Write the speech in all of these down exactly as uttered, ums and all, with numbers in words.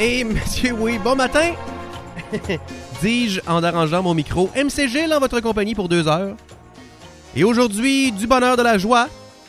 Et monsieur, oui, bon matin! Dis-je en arrangeant mon micro. M C Gilles en votre compagnie pour deux heures. Et aujourd'hui, du bonheur, de la joie.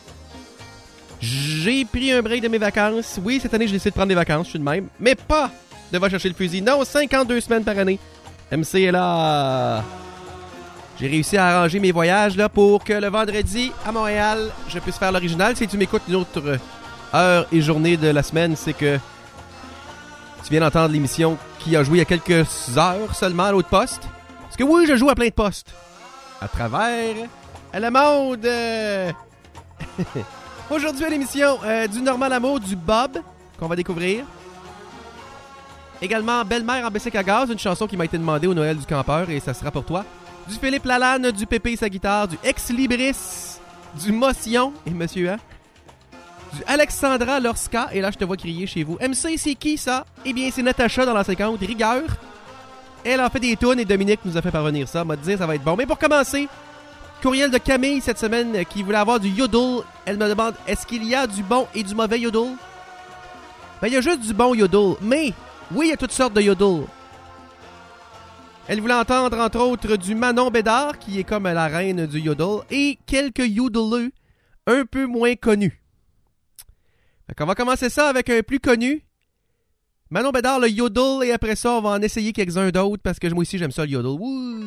J'ai pris un break de mes vacances. Oui, cette année, j'ai décidé de prendre des vacances, je suis de même. Mais pas de va chercher le fusil. Non, cinquante-deux semaines par année. M C est là. J'ai réussi à arranger mes voyages là pour que le vendredi, à Montréal, je puisse faire l'original. Si tu m'écoutes une autre heure et journée de la semaine, c'est que tu viens d'entendre l'émission qui a joué il y a quelques heures seulement à l'autre poste. Parce que oui, je joue à plein de postes. À travers le monde. Aujourd'hui à l'émission, euh, du Normand Lamour, du Bob, qu'on va découvrir. Également, Belle-mère en bicycle à gaz, une chanson qui m'a été demandée au Noël du campeur et ça sera pour toi. Du Philippe Lalanne, du Pépé et sa guitare, du Ex Libris, du Motion, et monsieur, hein? Du Alexandra Lorska, et là je te vois crier chez vous. M C, c'est qui ça? Eh bien, c'est Natacha dans la cinquante, rigueur. Elle a fait des tunes et Dominique nous a fait parvenir ça. M'a dit ça va être bon. Mais pour commencer, courriel de Camille cette semaine qui voulait avoir du yodel. Elle me demande, est-ce qu'il y a du bon et du mauvais yodel? Ben, il y a juste du bon yodel. Mais, oui, il y a toutes sortes de yodel. Elle voulait entendre, entre autres, du Manon Bédard, qui est comme la reine du yodel, et quelques yodeleux un peu moins connus. Fait qu'on va commencer ça avec un plus connu. Manon Bédard, le yodel, et après ça, on va en essayer quelques-uns d'autres, parce que moi aussi, j'aime ça, le yodel. Wouh!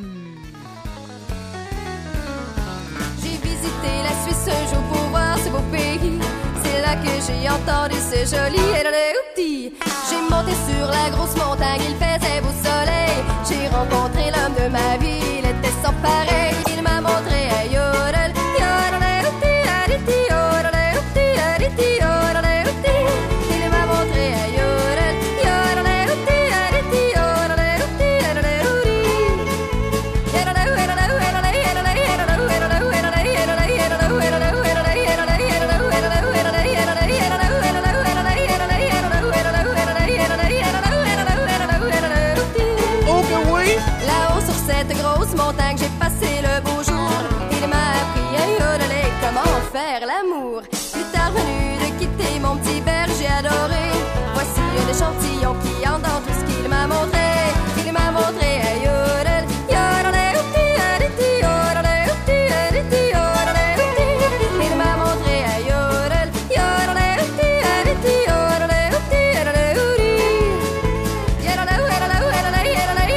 J'ai visité la Suisse un jour pour voir ce beau pays. C'est là que j'ai entendu ce joli outil. J'ai monté sur la grosse montagne, il faisait beau soleil. J'ai rencontré l'homme de ma vie, il était sans pareil. Il m'a montré un yodel, yodel outil, aditi, yodel outil, aditi, yodel outil. Il m'a montré un yodel, yodel outil, aditi, yodel outil, yodel outil. Yodel, yodel, yodel, yodel, yodel, yodel, là-haut sur cette grosse montagne, j'ai passé le beau jour. Il m'a appris à yodeler comment faire l'amour. Plus tard venu de quitter mon petit berger adoré, voici un échantillon qui en dans tout ce qu'il m'a montré. Il m'a montré un yodel, yodel outi, aditi, yodel outi, aditi, yodel outi. Il m'a montré un yodel, yodel outi, aditi, yodel outi, yodel outi. Yodel, yodel, yodel, yodel,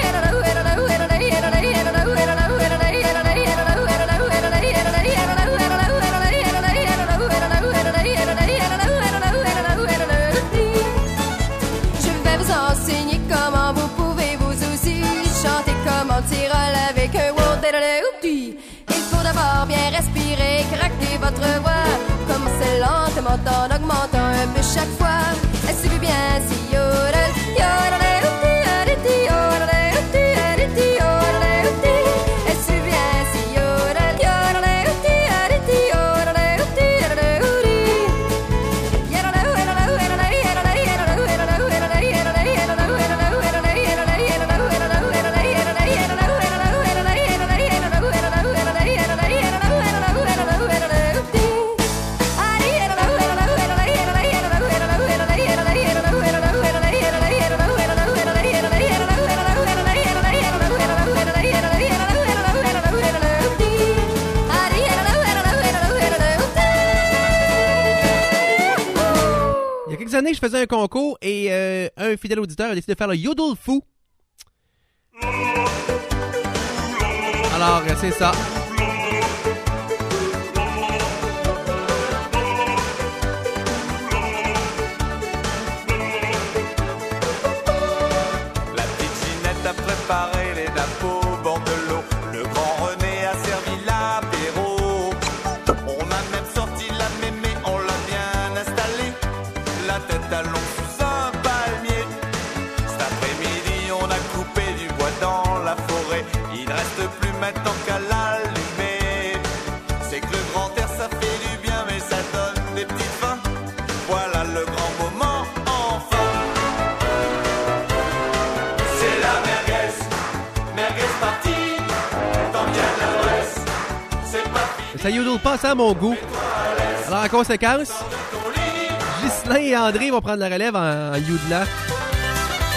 je vais vous enseigner comment vous pouvez vous aussi chanter comme un tirol avec un wodel-outi. Il faut d'abord bien respirer, craquer votre voix. Commencez lentement en augmentant un peu chaque fois. Suivez bien si yodel, yodel, outi, aditi, yodel, outi, aditi, yodel, outi. Suivez bien si yodel, yodel, outi, aditi, yodel, outi, yodel, outi. Yodel, yodel, yodel, yodel, yodel, yodel, yodel, Il y a quelques années, je faisais un concours et euh, un fidèle auditeur a décidé de faire le yodel fou. Alors, c'est ça. La petite Ginette a préparé les nappes au bord de l'eau. Le grand René a servi l'apéro. On a même sorti la mémé, on l'a bien installée. La tête allongée sous un palmier. Cet après-midi, on a coupé du bois dans la forêt. Il ne reste plus maintenant qu'à l'allumer. C'est que le grand air, ça fait du bien, mais ça donne des petites fins. Voilà le grand moment, enfin. C'est la merguez, merguez partie. Tant bien l'adresse, c'est pas fini. Ça yodel pas ça à mon goût. Alors, en conséquence, Ghislain et André vont prendre la relève en, en yodelant.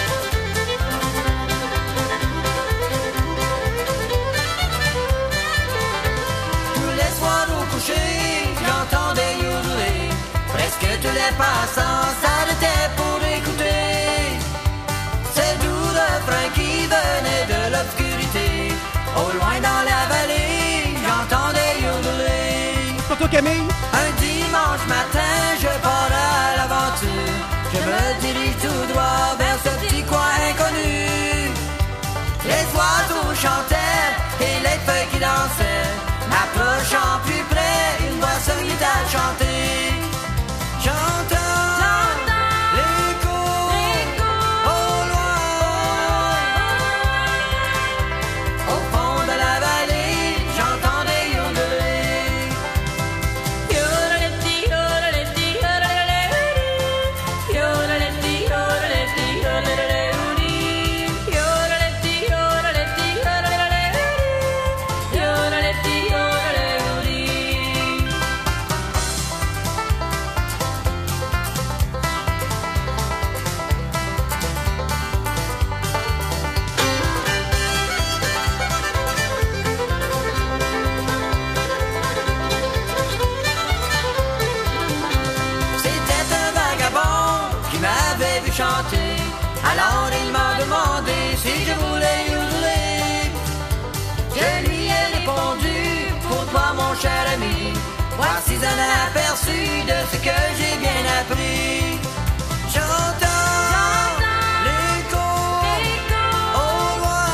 Alors il m'a demandé si je voulais yodeler. Je lui ai répondu, pour toi mon cher ami, voici un aperçu de ce que j'ai bien appris. J'entends l'écho au loin,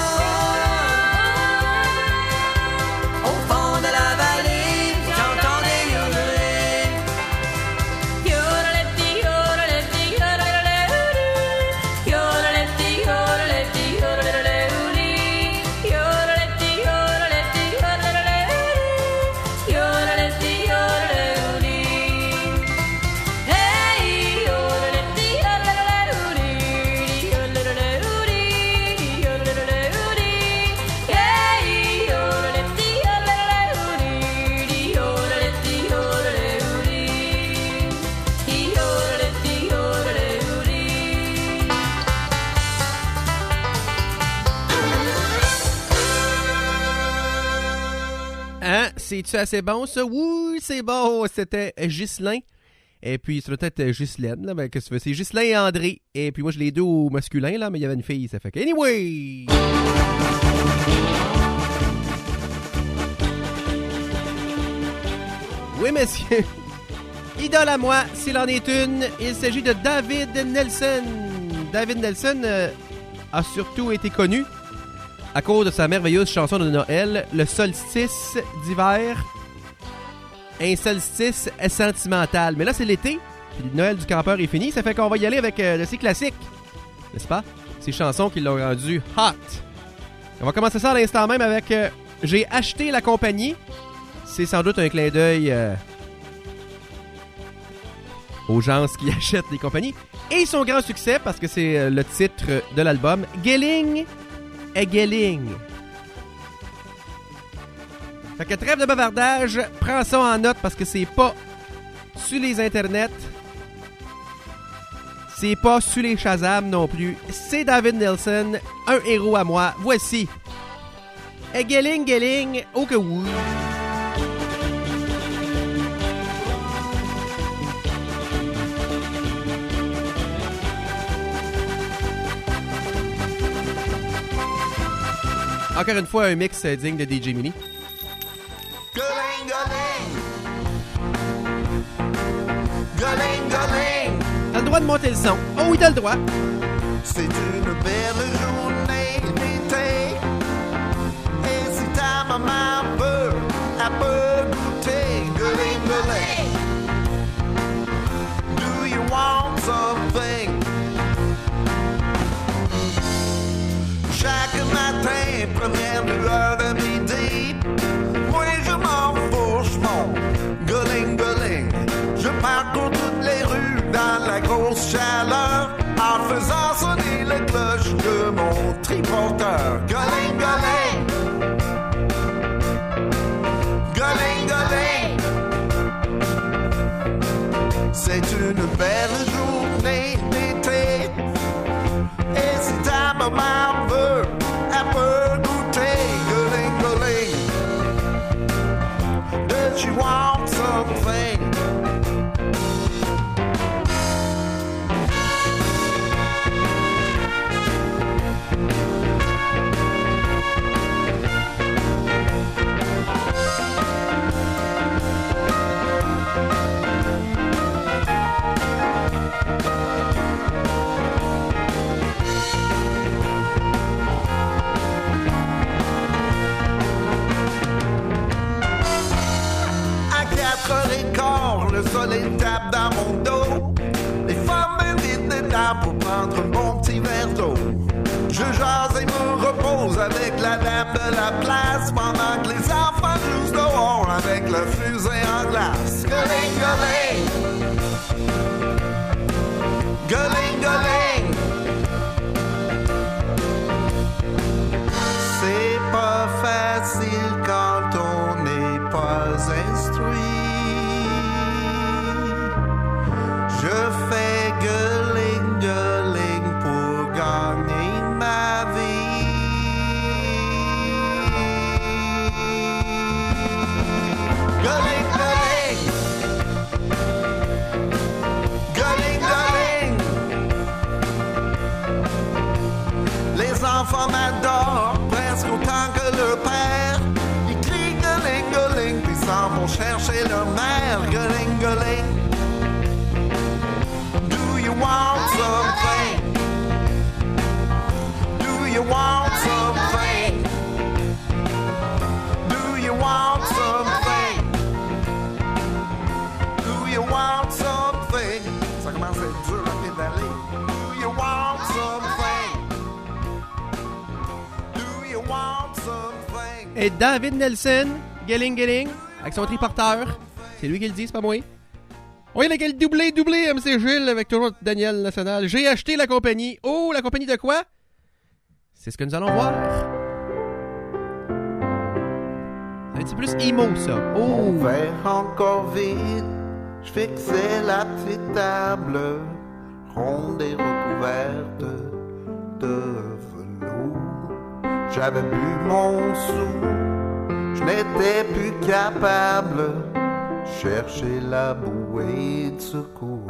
au fond de la vallée, j'entends des yodelés. Yodeleti, yodeleti, yodeleti, yodeleti, yodeleti, yodeleti, yodeleti, yodeleti, yodeleti, yodeleti, yodeleti. Hey, yodeleti, yodeleti, yodeleti, yodeleti, hey, yodeleti, yodeleti, yodeleti, yodeleti, yodeleti, yodeleti. Hein? C'est-tu assez bon, ça? Oui, c'est bon. C'était Ghislain. Et puis, ça doit être Ghislaine, là. Mais qu'est-ce que tu veux? C'est Ghislain et André. Et puis, moi, je les deux au masculin, là. Mais il y avait une fille, ça fait que... Anyway! Oui, messieurs. Idole à moi, s'il en est une, il s'agit de David Nelson. David Nelson euh, a surtout été connu à cause de sa merveilleuse chanson de Noël, Le solstice d'hiver. Un solstice sentimental. Mais là, c'est l'été, puis le Noël du campeur est fini, ça fait qu'on va y aller avec euh, de ses classiques, n'est-ce pas? Ces chansons qui l'ont rendu hot. On va commencer ça à l'instant même avec euh, J'ai acheté la compagnie. C'est sans doute un clin d'œil euh, aux gens qui achètent des compagnies. Et son grand succès, parce que c'est euh, le titre de l'album, Gelling et Gelling. Fait que trêve de bavardage, prends ça en note parce que c'est pas sur les internets. C'est pas sur les Shazam non plus. C'est David Nelson, un héros à moi. Voici. Et Gelling, Gelling, oh que oui. Encore une fois, un mix digne de D J Mini. Galing, galing. Galing, galing. T'as le droit de monter le son. Oh oui, t'as le droit. C'est une belle journée d'été. Et si ta maman veut, elle peut goûter. Galing, galing. Do you want something? Chaque matin, première lueur de midi, moi je m'en fouche mon galing, galing. Je parcours toutes les rues dans la grosse chaleur en faisant sonner la cloche de mon triporteur. Galing, galing. Galing, galing. C'est une belle journée d'été. Et si ta maman veut, elle peut goûter. Galing, galing. Does she want something? Le soleil tape dans mon dos. Les femmes m'invitent dedans pour prendre un bon petit verre d'eau. Je jase et me repose avec la dame de la place pendant que les enfants jouent dehors avec le fusil en glace. Galing, galing. Galing, galing. C'est pas facile quand on n'est pas instruit. Je fais gueuling, gueuling pour gagner ma vie. Gueuling, gueuling. enfants m'adorent presque autant que leur père. Ils crient gueuling, gueuling, puis s'en vont chercher leur mère. Gueuling, gueuling. Do you want something? Do you want something? Do you want something? Do you want something? Ça commence à être dur à pédaler. Do you want something? Do you want something? Et David Nelson, Gelling Gelling, avec son triporteur. C'est lui qui le dit, c'est pas moi. Oui, avec le doublé, doublé, M C Gilles, avec toujours Daniel National. J'ai acheté la compagnie. Oh, la compagnie de quoi? C'est ce que nous allons voir. C'est un petit plus emo, ça. Oh! Mon verre encore vide, je fixais la petite table, ronde et recouverte de velours. J'avais bu mon sou, je n'étais plus capable, chercher la bouée de secours.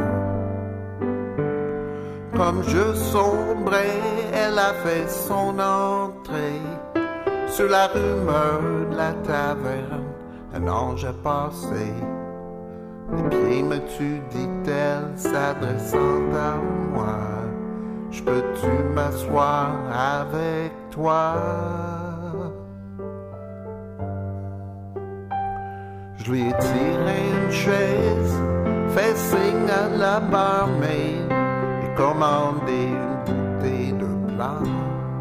Comme je sombrais, elle a fait son entrée sur la rumeur de la taverne. Un ange a passé, les pieds me tuent, dit-elle, s'adressant à moi. Je peux-tu m'asseoir avec toi? Je lui ai tiré une chaise, fait signe à la barmaid et commandé une bouteille de blanc.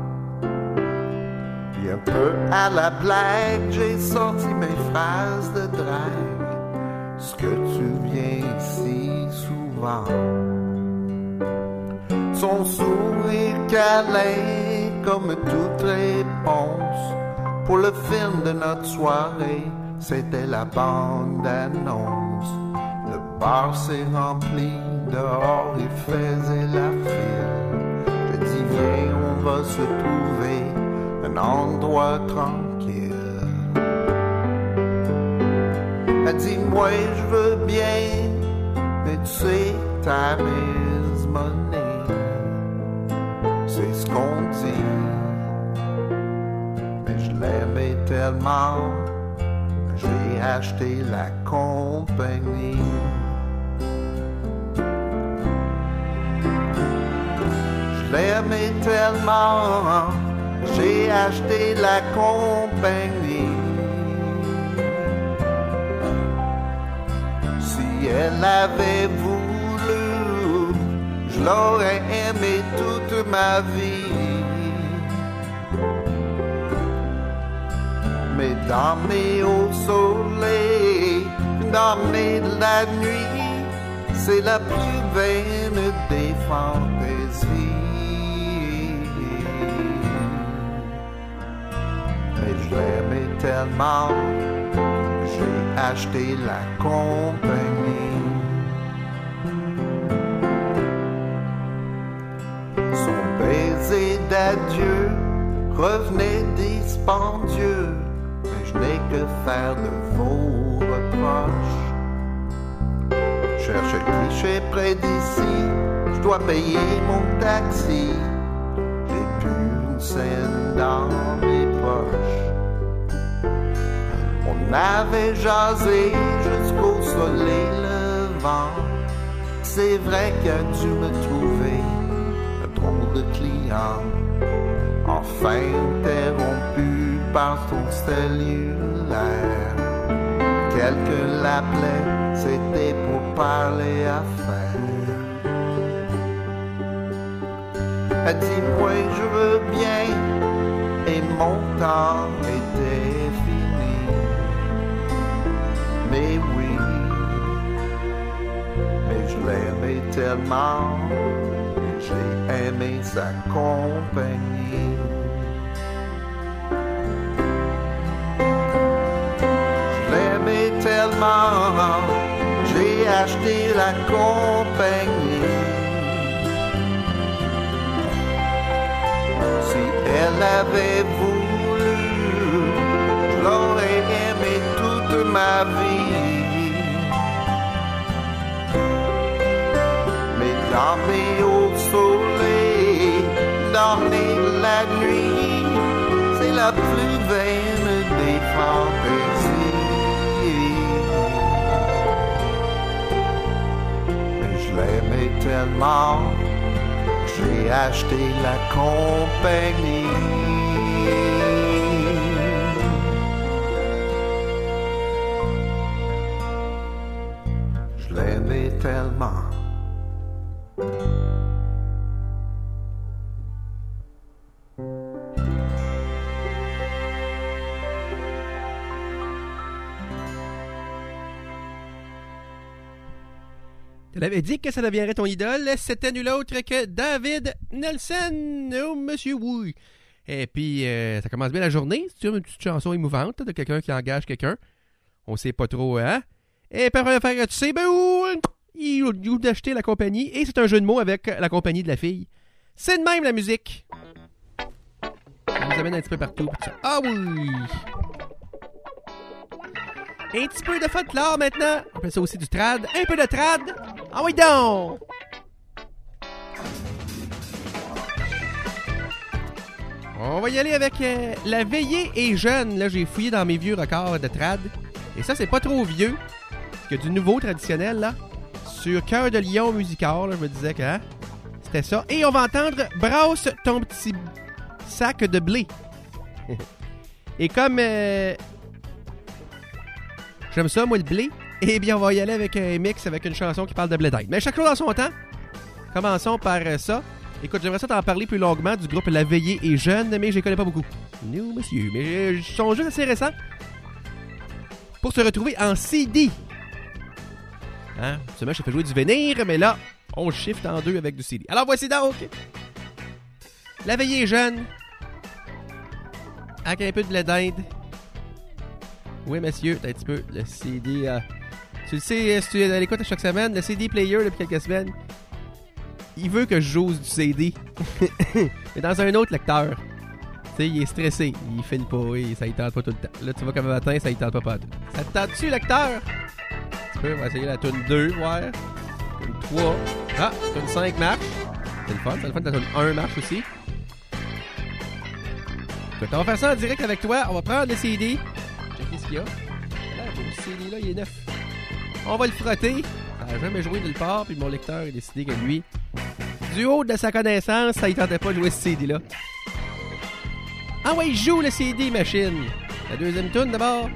Puis un peu à la blague, j'ai sorti mes phrases de drague. Ce que tu viens ici souvent. Son sourire câlin comme toute réponse pour le film de notre soirée. C'était la bande-annonce. Le bar s'est rempli, dehors il faisait la file. Je dis viens, on va se trouver un endroit tranquille. Elle dit moi je veux bien, mais tu sais, time is money. C'est ce qu'on dit. Mais je l'aimais tellement, j'ai acheté la compagnie. Je l'aimais tellement, j'ai acheté la compagnie. Si elle avait voulu, je l'aurais aimé toute ma vie. Mais dans mes hauts soleils, dans mes de la nuit, c'est la plus vaine des fantaisies. Mais je l'aimais tellement, j'ai acheté la compagnie. Son baiser d'adieu revenait dispendieux. Mais je n'ai que faire de vos reproches. Cherche le cliché près d'ici, je dois payer mon taxi. J'ai plus une scène dans mes poches. On avait jasé jusqu'au soleil levant. C'est vrai qu'il a dû me trouver un drôle de client. Enfin interrompu par ton cellulaire. Quelqu'un l'appelait, c'était pour parler affaires. Elle dit moi je veux bien, et mon temps était fini. Mais oui, mais je l'aimais tellement, j'ai aimé sa compagnie. Tellement, j'ai acheté la compagnie. Si elle avait voulu, je l'aurais aimé toute ma vie. Mais dans mes hauts soleils, dormir la nuit, c'est la plus vaine des fantaisies. Mais je l'aimais tellement, j'ai acheté la compagnie. Je l'aimais tellement. Tu l'avais dit que ça deviendrait ton idole, c'était nul autre que David Nelson, oh monsieur oui. Et puis, euh, ça commence bien la journée, c'est une petite chanson émouvante de quelqu'un qui engage quelqu'un. On sait pas trop, hein? Et puis après, faire, tu sais, ben où il a d'acheter la compagnie, et c'est un jeu de mots avec la compagnie de la fille. C'est de même la musique. Ça nous amène un petit peu partout. Ah oui! Un petit peu de folklore maintenant. On appelle ça aussi du trad. Un peu de trad. Ah oui donc! On va y aller avec euh, La Veillée est jeune. Là, j'ai fouillé dans mes vieux records de trad. Et ça, c'est pas trop vieux. Parce que du nouveau traditionnel, là. Sur Cœur de Lion musical, là, je me disais que hein, c'était ça. Et on va entendre Brasse ton petit sac de blé. Et comme... Euh, j'aime ça, moi, le blé. Eh bien, on va y aller avec un mix avec une chanson qui parle de blé d'Inde. Mais chaque chose dans son temps. Commençons par ça. Écoute, j'aimerais ça t'en parler plus longuement du groupe La Veillée est jeune, mais je les connais pas beaucoup. Non, monsieur. Mais ils sont juste assez récents. Pour se retrouver en C D. Hein? Seulement, je fais jouer du vénir, mais là, on shift en deux avec du C D. Alors, voici donc La Veillée est jeune. Avec un peu de blé d'Inde. Oui, monsieur, t'as un petit peu le C D. Euh, tu le sais, si tu es à l'écoute à chaque semaine, le C D player depuis quelques semaines, il veut que je joue du C D. Mais dans un autre lecteur. Tu sais, il est stressé. Il file pas, et ça y tente pas tout le temps. Là, tu vois comme un matin, ça y tente pas pas tout. Ça te tente-tu, lecteur? Tu peux, on va essayer la tune deux, ouais. Tune trois. Ah, tune cinq marche. C'est le fun, c'est le fun. La tune un marche aussi. Écoute, on va faire ça en direct avec toi. On va prendre le C D. Checker ce qu'il y a. Là, le C D là, il est neuf. On va le frotter. Ça n'a jamais joué nulle part, puis mon lecteur a décidé que lui, du haut de sa connaissance, ça ne tentait pas de jouer ce C D là. Ah ouais, il joue le C D, machine. La deuxième tune d'abord.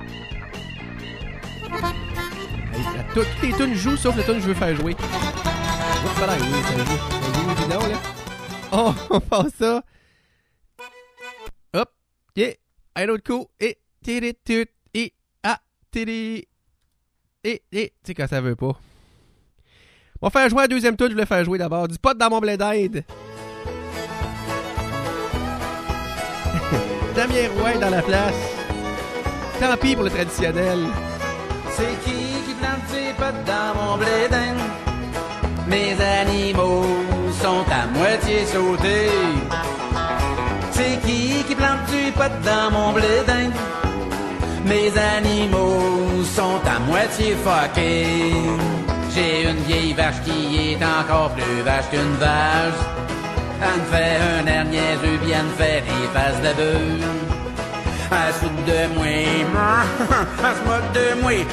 Toutes les tunes jouent, sauf la tune que je veux faire jouer. Oups, voilà, oui, ça joue. Ça joue évidemment, là. Oh, on passe ça. Hop. Yeah. Un autre coup. Et. Tiri, tut. Et. Ah. Tiri. Et. Et. Tu sais quand ça veut pas. On va faire jouer la deuxième tune, je voulais faire jouer d'abord. Du pot dans mon blé d'Inde. Damien Roy dans la place. Tant pis pour le traditionnel. C'est qui qui plante ses potes dans mon blé d'Inde? Mes animaux sont à moitié sautés. C'est qui qui plante du pot dans mon blé d'Inde? Mes animaux sont à moitié fuckés. J'ai une vieille vache qui est encore plus vache qu'une vache. Elle me fait un air niaiseux, bien elle me fait des faces de bœuf. Elle se fout de moi, elle se moque de moi.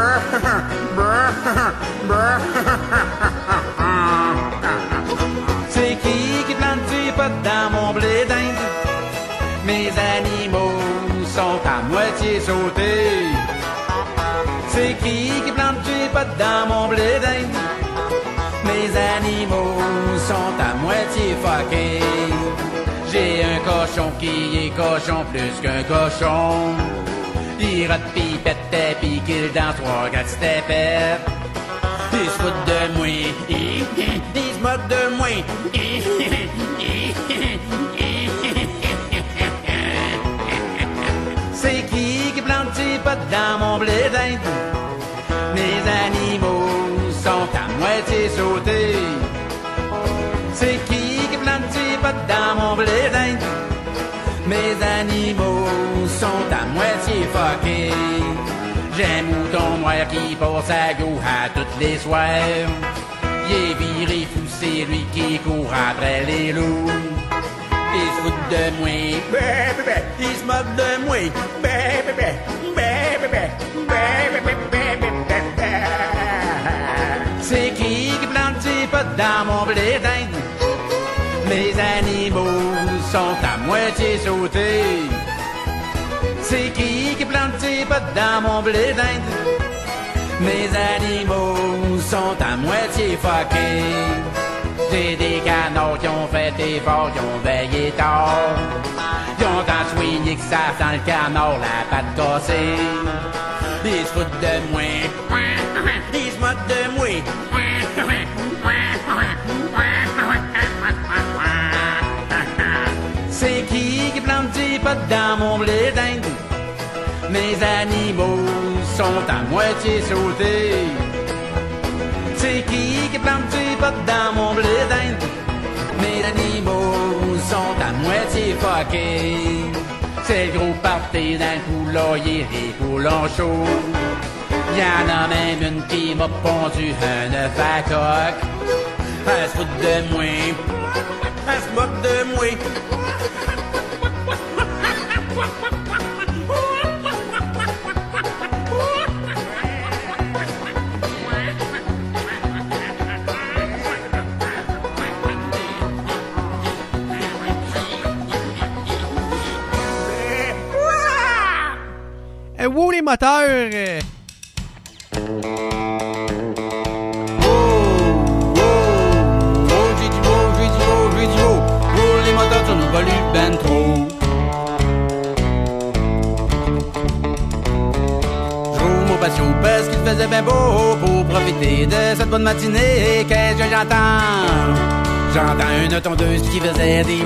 C'est qui qui plante du pot dans mon blé d'Inde? Mes animaux sont à moitié sautés. C'est qui qui plante du pot dans mon blé d'Inde? Mes animaux sont à moitié fuckés. J'ai un cochon qui est cochon plus qu'un cochon. Il rote pis pète pis qu'il dans trois gratte pète. Il se fout de moi, il se moque de moi. C'est qui qui plante du pot dans mon blé d'Inde? Mes animaux sont à moitié sautés. C'est qui qui plante du pot dans mon blé d'Inde? Mes animaux sont à moitié fuckés. J'ai un mouton noir qui passe à go à toutes les soirs. Il est viré fou, c'est lui qui court après les loups. de moi. Bé, bé, bé. Ils se moquent de moi. Bé, bé, bé. Bé, bé, bé. Bé, bé, bé, bé, bé, bé, bé. C'est qui qui plante ses potes dans mon blé d'Inde? Mes animaux sont à moitié sautés. C'est qui qui plante ses potes dans mon blé d'Inde? Mes animaux sont à moitié fuckés. J'ai des canards qui ont fait effort, qui ont veillé tard. Ils ont tant soigné que ça dans le canard la patte cassée. Ils se foutent de moi. Ils se moquent de moi. C'est qui qui plante des potes dans mon blé d'Inde? Mes animaux sont à moitié sautés. C'est qui qui plante des potes dans mon blé d'Inde? Mes animaux sont à moitié fuckés. C'est le gros party d'un poulailler et poulons chauds. Y'en a même une qui m'a pondu un œuf à coque. Elle se fout de moi. Elle se moque de moi. Eh, wow, les moteurs! euh. Ben trop. J'roule mon patio parce qu'il faisait ben beau pour profiter de cette bonne matinée. Qu'est-ce que j'entends? J'entends une tondeuse qui faisait des...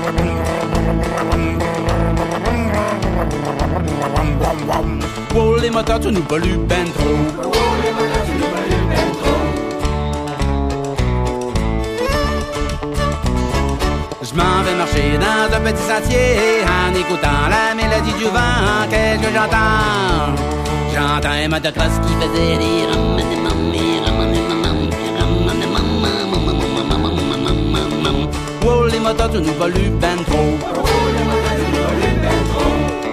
Oh, les moteurs, tu nous pollues ben trop. Oh, les moteurs, tu nous pollues ben trop. Je m'en vais marcher dans un petit sentier en écoutant la mélodie du vent. Qu'est-ce que j'entends? J'entends un motocross qui faisait des ram Oh, les moteurs, tu nous pollues ben trop. Oh, les moteurs, tu nous pollues ben trop.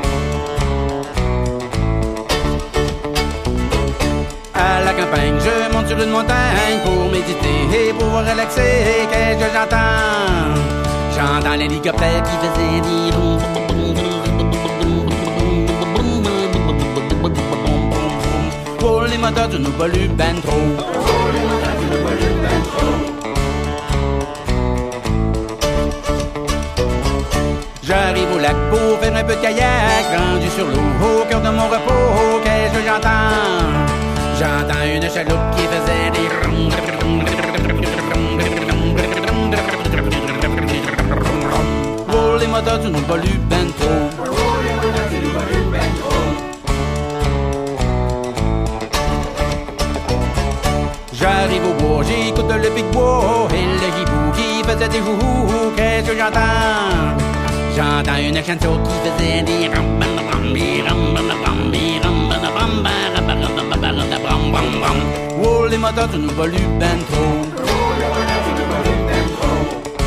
À la campagne, je monte sur une montagne pour méditer et pour relaxer. Qu'est-ce que j'entends? J'entends l'hélicoptère qui faisait des... Oh, les moteurs, tu nous pollues ben trop. Oh, les moteurs, tu nous pollues ben trop. J'arrive au lac pour faire un peu de kayak, rendu sur l'eau au cœur de mon repos. Qu'est-ce que j'entends? J'entends une chaloupe qui faisait des... Oh, les moteurs, tu nous pollues ben trop. Oh, les moteurs, tu nous pollues ben trop. J'arrive au bois, j'écoute le pic-bois et le hibou qui faisait des jouhou. Qu'est-ce que j'entends? J'entends une chanson qui faisait des... Oh, les moteurs, tu nous pollues ben trop. Oh, les moteurs, tu nous pollues ben trop.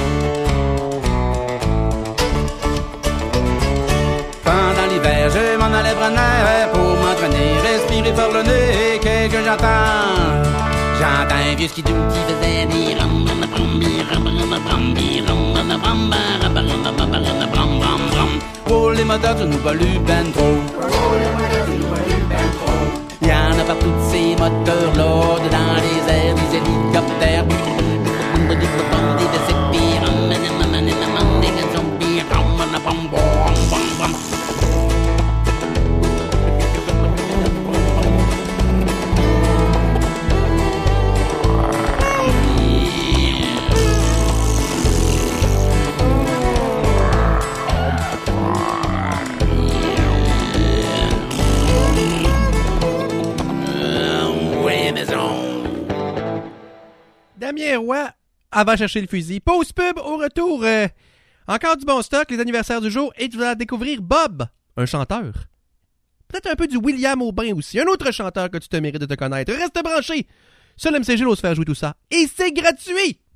Pendant l'hiver, je m'en allais prendre l'air pour m'entraîner, respirer par le nez. Qu'est-ce que j'entends? J'entends un vieux skidoo qui faisait des... Oh, les moteurs, tu nous pollues ben trop. Oh, les moteurs, tu nous pollues ben trop. Y'en a partout de ces moteurs-là, dans les airs, des hélicoptères. Damien Roy, avant de chercher le fusil. Pause pub, au retour. Euh, encore du bon stock, les anniversaires du jour. Et tu vas découvrir Bob, un chanteur. Peut-être un peu du William Aubin aussi. Un autre chanteur que tu te mérites de te connaître. Reste branché. Seul M C G ose faire jouer tout ça. Et c'est gratuit.